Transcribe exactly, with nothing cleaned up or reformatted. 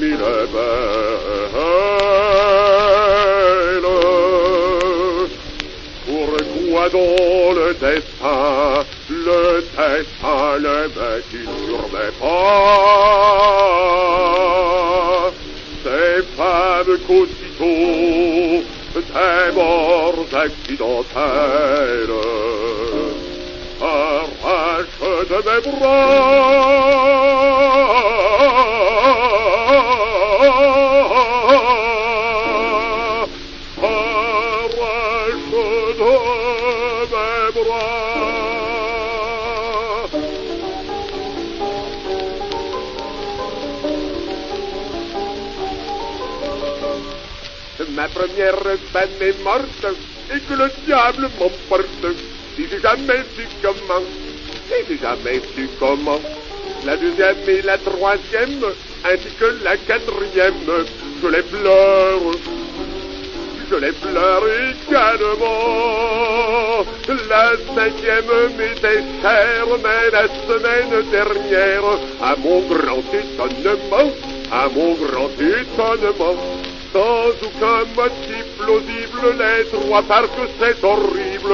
mille belles. Pourquoi donc le destin, le destin le met-il sur mes pas? Ces femmes qu'aussitôt des morts accidentelles arrachent de mes bras. Ma première femme est morte et que le diable m'emporte. Si j'ai jamais su comment, si j'ai jamais su comment, la deuxième et la troisième, ainsi que la quatrième, je les pleure, je les pleure également. La cinquième m'était chère, mais la semaine dernière, à mon grand étonnement, à mon grand étonnement, sans aucun motif plausible, les trois parce que c'est horrible.